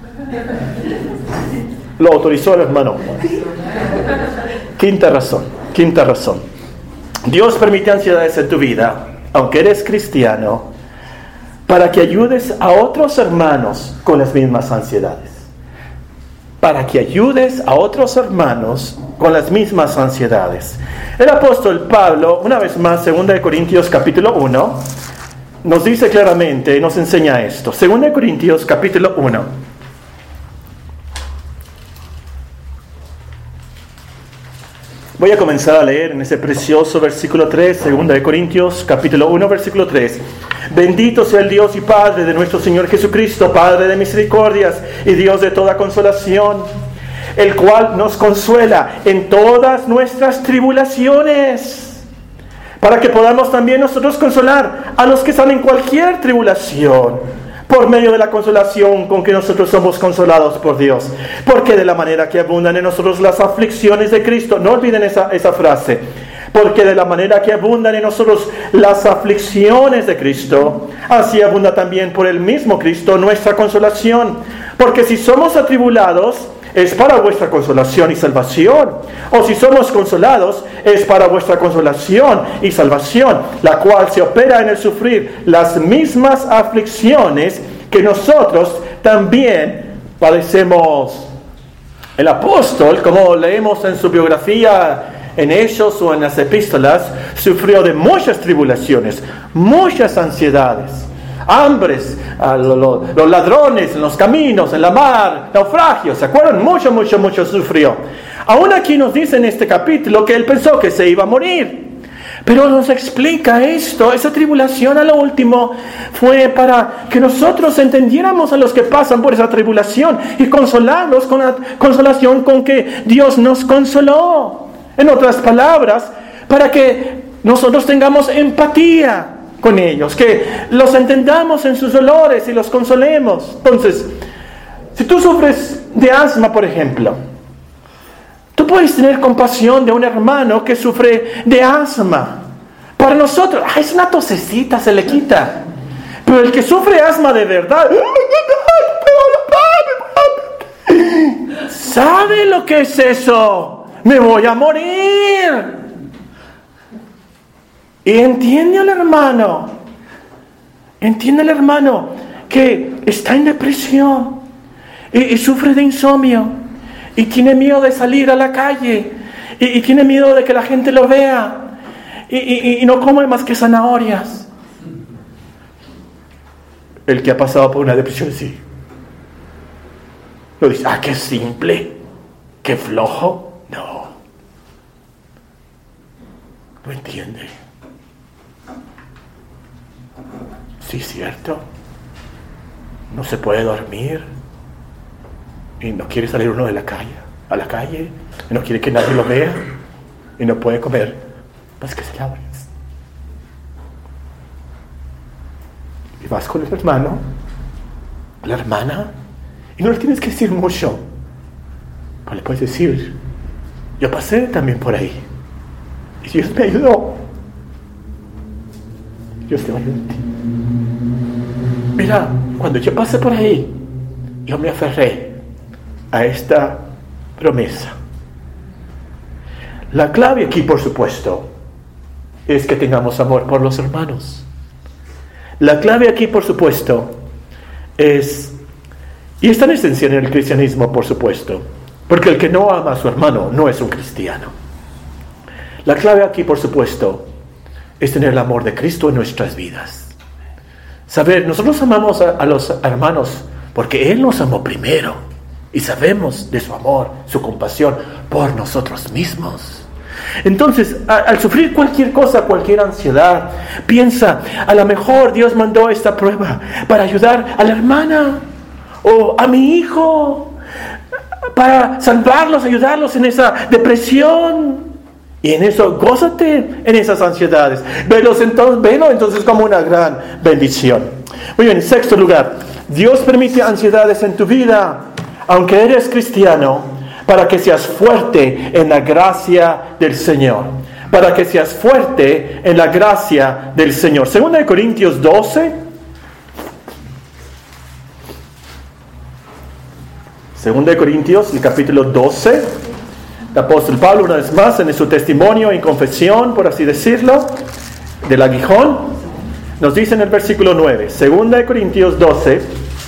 Lo autorizó el hermano. Quinta razón, quinta razón. Dios permite ansiedades en tu vida, aunque eres cristiano, para que ayudes a otros hermanos con las mismas ansiedades. Para que ayudes a otros hermanos con las mismas ansiedades. El apóstol Pablo, una vez más, segunda de Corintios capítulo uno, nos dice claramente, nos enseña esto. segunda de Corintios capítulo uno. Voy a comenzar a leer en ese precioso versículo tres, segunda de Corintios capítulo uno, versículo tres. Bendito sea el Dios y Padre de nuestro Señor Jesucristo, Padre de misericordias y Dios de toda consolación, el cual nos consuela en todas nuestras tribulaciones, para que podamos también nosotros consolar a los que están en cualquier tribulación, por medio de la consolación con que nosotros somos consolados por Dios. Porque de la manera que abundan en nosotros las aflicciones de Cristo, no olviden esa, esa frase, porque de la manera que abundan en nosotros las aflicciones de Cristo, así abunda también por el mismo Cristo nuestra consolación. Porque si somos atribulados, es para vuestra consolación y salvación. O si somos consolados, es para vuestra consolación y salvación, la cual se opera en el sufrir las mismas aflicciones que nosotros también padecemos. El apóstol, como leemos en su biografía, en Hechos o en las epístolas, sufrió de muchas tribulaciones, muchas ansiedades, hambres, uh, lo, lo, los ladrones en los caminos, en la mar, naufragios, ¿se acuerdan? Mucho, mucho, mucho sufrió. Aún aquí nos dice en este capítulo que él pensó que se iba a morir. Pero nos explica esto, esa tribulación a lo último fue para que nosotros entendiéramos a los que pasan por esa tribulación y consolarlos con la consolación con que Dios nos consoló. En otras palabras, para que nosotros tengamos empatía con ellos, que los entendamos en sus dolores y los consolemos. Entonces, si tú sufres de asma, por ejemplo, tú puedes tener compasión de un hermano que sufre de asma. Para nosotros, ah, es una tosecita, se le quita. Pero el que sufre asma de verdad, ¿sabe lo que es eso? Me voy a morir. Y entiende al hermano, entiende al hermano que está en depresión y, y sufre de insomnio y tiene miedo de salir a la calle y, y tiene miedo de que la gente lo vea y, y, y no come más que zanahorias. El que ha pasado por una depresión, sí. Lo dice, ah, qué simple, qué flojo. No. No entiende. Sí, cierto. No se puede dormir. Y no quiere salir uno de la calle, a la calle. Y no quiere que nadie lo vea. Y no puede comer más que zanahorias. Y vas con el hermano, la hermana, y no le tienes que decir mucho. Pero le puedes decir, yo pasé también por ahí. Y Dios me ayudó. Dios te va a ayudar a ti. Mira, cuando yo pasé por ahí, yo me aferré a esta promesa. La clave aquí, por supuesto, es que tengamos amor por los hermanos. La clave aquí, por supuesto, es, y es tan esencial en el cristianismo, por supuesto, porque el que no ama a su hermano no es un cristiano. La clave aquí, por supuesto, es tener el amor de Cristo en nuestras vidas. Saber, nosotros amamos a, a los hermanos porque Él nos amó primero y sabemos de su amor, su compasión por nosotros mismos. Entonces, a, al sufrir cualquier cosa, cualquier ansiedad, piensa, a lo mejor Dios mandó esta prueba para ayudar a la hermana o a mi hijo, para salvarlos, ayudarlos en esa depresión. Y en eso, gózate en esas ansiedades. Velos entonces, velo entonces como una gran bendición. Muy bien, en sexto lugar, Dios permite ansiedades en tu vida, aunque eres cristiano, para que seas fuerte en la gracia del Señor. Para que seas fuerte en la gracia del Señor. Segunda de Corintios doce. Segunda de Corintios, el capítulo doce. El apóstol Pablo, una vez más, en su testimonio y confesión, por así decirlo, del aguijón, nos dice en el versículo nueve. Segunda de Corintios doce,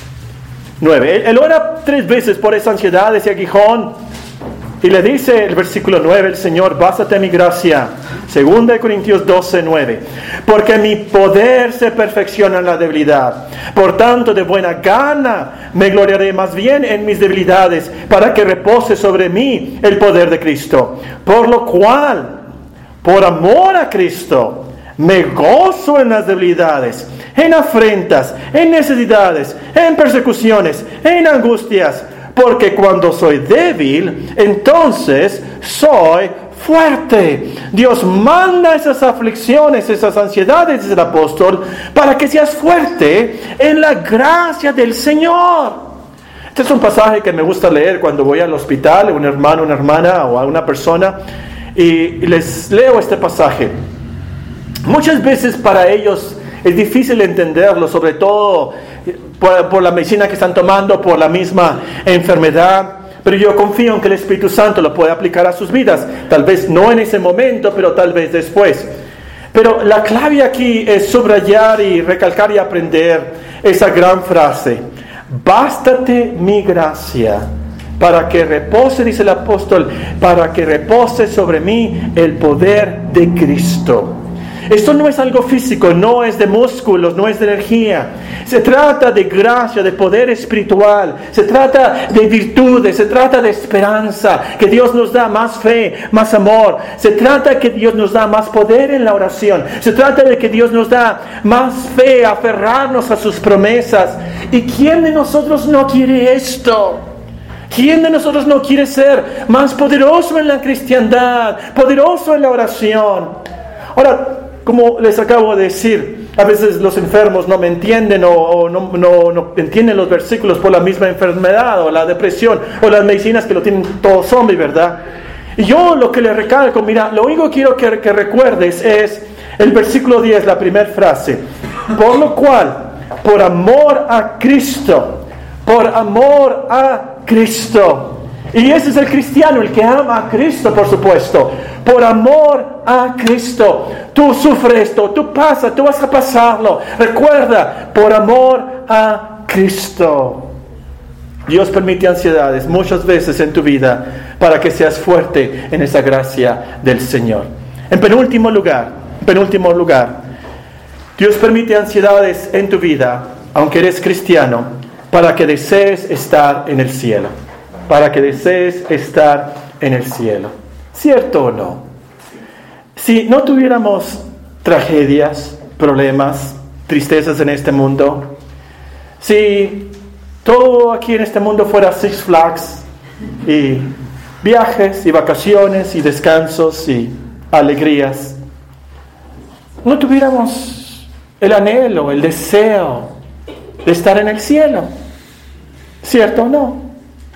nueve. Él, él ora tres veces por esa ansiedad, ese aguijón. Y le dice el versículo nueve, el Señor, bástate en mi gracia. Segunda de Corintios doce, nueve. Porque mi poder se perfecciona en la debilidad. Por tanto, de buena gana me gloriaré más bien en mis debilidades, para que repose sobre mí el poder de Cristo. Por lo cual, por amor a Cristo, me gozo en las debilidades, en afrentas, en necesidades, en persecuciones, en angustias. Porque cuando soy débil, entonces soy fuerte. Dios manda esas aflicciones, esas ansiedades, dice el apóstol, para que seas fuerte en la gracia del Señor. Este es un pasaje que me gusta leer cuando voy al hospital, a un hermano, una hermana o a una persona, y les leo este pasaje. Muchas veces para ellos es difícil entenderlo, sobre todo por, por la medicina que están tomando, por la misma enfermedad. Pero yo confío en que el Espíritu Santo lo puede aplicar a sus vidas. Tal vez no en ese momento, pero tal vez después. Pero la clave aquí es subrayar y recalcar y aprender esa gran frase. Bástate mi gracia para que repose, dice el apóstol, para que repose sobre mí el poder de Cristo. Esto no es algo físico, no es de músculos, no es de energía. Se trata de gracia, de poder espiritual. Se trata de virtudes, se trata de esperanza. Que Dios nos da más fe, más amor. Se trata de que Dios nos da más poder en la oración. Se trata de que Dios nos da más fe, aferrarnos a sus promesas. ¿Y quién de nosotros no quiere esto? ¿Quién de nosotros no quiere ser más poderoso en la cristiandad, poderoso en la oración? Ahora, como les acabo de decir, a veces los enfermos no me entienden o, o no, no, no entienden los versículos por la misma enfermedad o la depresión o las medicinas que lo tienen todo zombie, ¿verdad? Y yo lo que les recalco, mira, lo único que quiero que, que recuerdes es el versículo diez, la primera frase. Por lo cual, por amor a Cristo, por amor a Cristo, Y ese es el cristiano, el que ama a Cristo, por supuesto. Por amor a Cristo. Tú sufres esto, tú pasas, tú vas a pasarlo. Recuerda, por amor a Cristo. Dios permite ansiedades muchas veces en tu vida para que seas fuerte en esa gracia del Señor. En penúltimo lugar, en penúltimo lugar, Dios permite ansiedades en tu vida, aunque eres cristiano, para que desees estar en el cielo. Para que desees estar en el cielo. ¿Cierto o no? Si no tuviéramos tragedias, problemas, tristezas en este mundo, si todo aquí en este mundo fuera Six Flags, y viajes, y vacaciones, y descansos, y alegrías, no tuviéramos el anhelo, el deseo de estar en el cielo. ¿Cierto o no?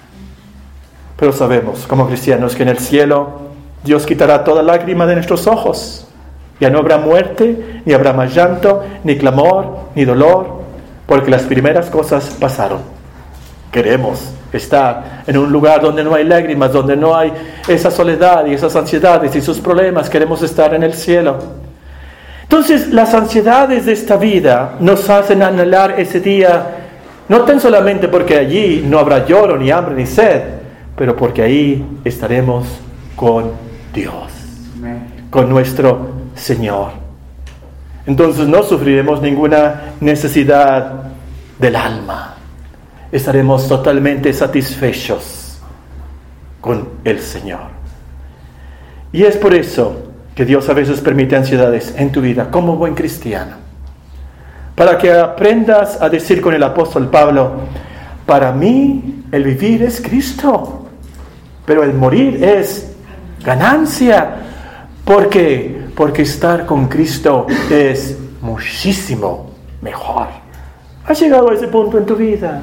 Pero sabemos, como cristianos, que en el cielo Dios quitará toda lágrima de nuestros ojos. Ya no habrá muerte, ni habrá más llanto, ni clamor, ni dolor, porque las primeras cosas pasaron. Queremos estar en un lugar donde no hay lágrimas, donde no hay esa soledad y esas ansiedades y sus problemas. Queremos estar en el cielo. Entonces, las ansiedades de esta vida nos hacen anhelar ese día, no tan solamente porque allí no habrá lloro, ni hambre, ni sed, pero porque ahí estaremos con Dios, Amén. Con nuestro Señor. Entonces no sufriremos ninguna necesidad del alma. Estaremos totalmente satisfechos con el Señor. Y es por eso que Dios a veces permite ansiedades en tu vida como buen cristiano. Para que aprendas a decir con el apóstol Pablo, para mí el vivir es Cristo, pero el morir es ganancia. ¿Por qué? Porque estar con Cristo es muchísimo mejor. ¿Has llegado a ese punto en tu vida?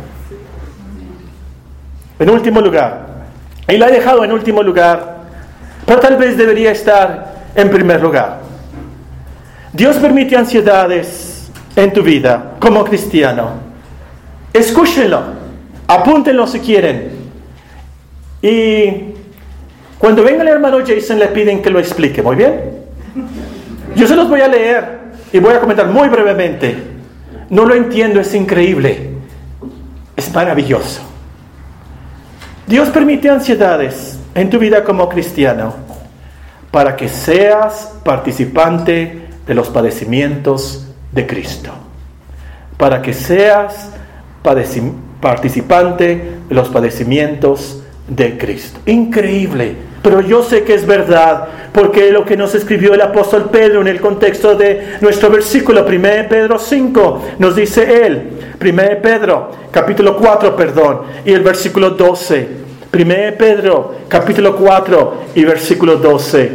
En último lugar, y la he dejado en último lugar, pero tal vez debería estar en primer lugar. Dios permite ansiedades en tu vida como cristiano. Escúchenlo, apúntenlo si quieren. Y cuando venga el hermano Jason le piden que lo explique, ¿muy bien? Yo se los voy a leer y voy a comentar muy brevemente. No lo entiendo, es increíble, es maravilloso. Dios permite ansiedades en tu vida como cristiano para que seas participante de los padecimientos de Cristo. Para que seas padeci- participante de los padecimientos de Cristo. Increíble, pero yo sé que es verdad, porque lo que nos escribió el apóstol Pedro en el contexto de nuestro versículo, primero de Pedro cinco, nos dice él, primero de Pedro, capítulo cuatro, perdón, y el versículo doce, primero de Pedro, capítulo cuatro y versículo doce.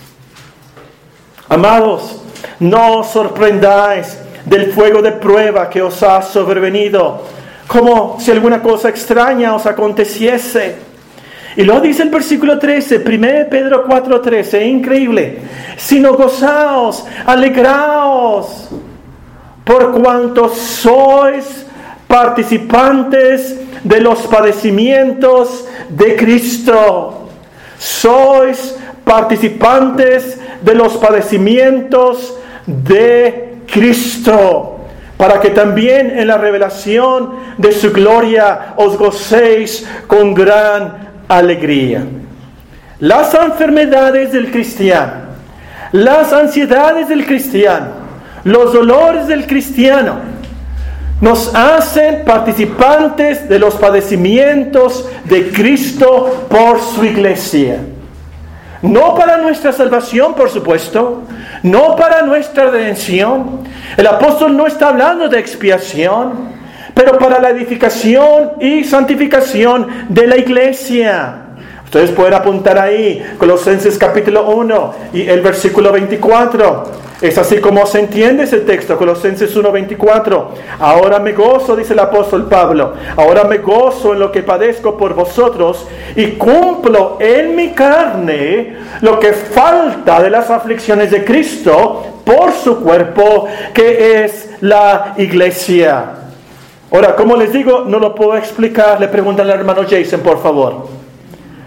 Amados, no os sorprendáis del fuego de prueba que os ha sobrevenido, como si alguna cosa extraña os aconteciese. Y lo dice el versículo trece, primero de Pedro cuatro trece, increíble. Sino gozaos, alegraos, por cuanto sois participantes de los padecimientos de Cristo. Sois participantes de los padecimientos de Cristo, para que también en la revelación de su gloria os gocéis con gran alegría. Las enfermedades del cristiano, las ansiedades del cristiano, los dolores del cristiano nos hacen participantes de los padecimientos de Cristo por su iglesia. No para nuestra salvación, por supuesto, no para nuestra redención. El apóstol no está hablando de expiación, pero para la edificación y santificación de la iglesia. Ustedes pueden apuntar ahí, Colosenses capítulo uno y el versículo veinticuatro. Es así como se entiende ese texto, Colosenses uno veinticuatro. Ahora me gozo, dice el apóstol Pablo, ahora me gozo en lo que padezco por vosotros y cumplo en mi carne lo que falta de las aflicciones de Cristo por su cuerpo, que es la iglesia. Ahora, como les digo, no lo puedo explicar. Le preguntan al hermano Jason, por favor.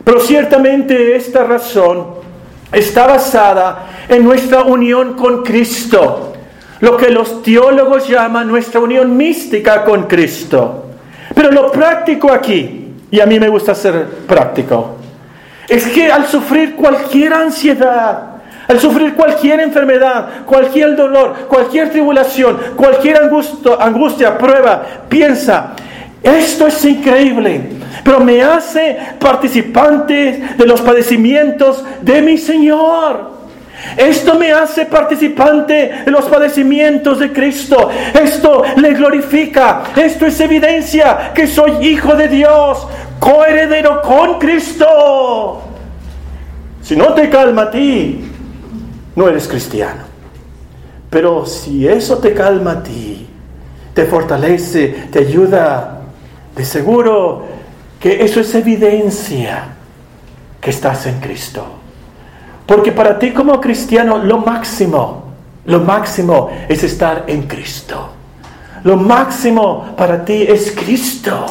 Pero ciertamente esta razón está basada en nuestra unión con Cristo, lo que los teólogos llaman nuestra unión mística con Cristo. Pero lo práctico aquí, y a mí me gusta ser práctico, es que al sufrir cualquier ansiedad, al sufrir cualquier enfermedad, cualquier dolor, cualquier tribulación, cualquier angustia, angustia, prueba, piensa, esto es increíble, pero me hace participante de los padecimientos de mi Señor. Esto me hace participante de los padecimientos de Cristo. Esto le glorifica. Esto es evidencia que soy hijo de Dios, coheredero con Cristo. Si no te calma a ti, no eres cristiano. Pero si eso te calma a ti, te fortalece, te ayuda, de seguro que eso es evidencia que estás en Cristo. Porque para ti como cristiano lo máximo, lo máximo es estar en Cristo. Lo máximo para ti es Cristo.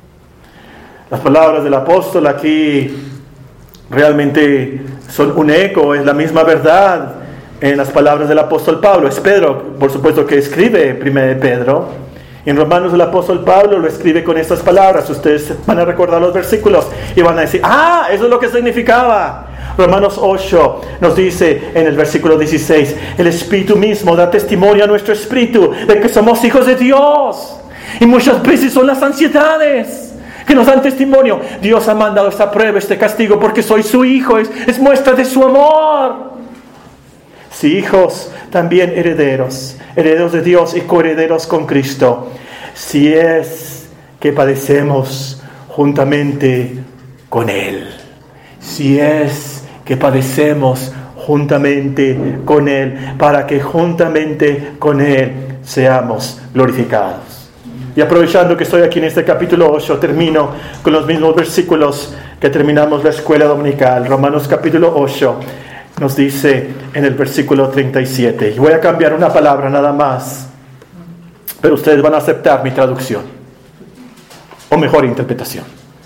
Las palabras del apóstol aquí realmente son un eco, es la misma verdad en las palabras del apóstol Pablo. Es Pedro, por supuesto, que escribe primero de Pedro. En Romanos el apóstol Pablo lo escribe con estas palabras. Ustedes van a recordar los versículos y van a decir, ah, eso es lo que significaba. Romanos ocho nos dice en el versículo dieciséis, el Espíritu mismo da testimonio a nuestro espíritu de que somos hijos de Dios. Y muchas veces son las ansiedades que nos dan testimonio. Dios ha mandado esta prueba, este castigo, porque soy su hijo. Es, es muestra de su amor. Si hijos, también herederos, herederos de Dios y coherederos con Cristo, si es que padecemos juntamente con Él. Si es que padecemos juntamente con Él, para que juntamente con Él seamos glorificados. Y aprovechando que estoy aquí en este capítulo ocho, termino con los mismos versículos que terminamos la escuela dominical. Romanos capítulo ocho nos dice en el versículo treinta y siete, y voy a cambiar una palabra nada más, pero ustedes van a aceptar mi traducción, o mejor interpretación.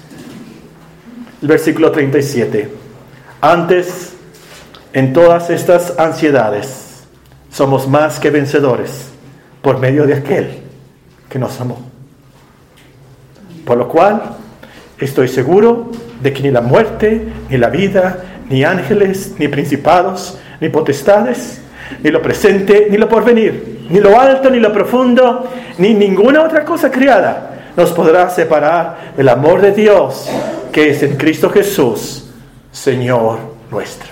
El versículo treinta y siete, antes, en todas estas ansiedades, somos más que vencedores por medio de aquel que nos amó. Por lo cual, estoy seguro de que ni la muerte, ni la vida, ni ángeles, ni principados, ni potestades, ni lo presente, ni lo porvenir, ni lo alto, ni lo profundo, ni ninguna otra cosa creada nos podrá separar del amor de Dios que es en Cristo Jesús, Señor nuestro.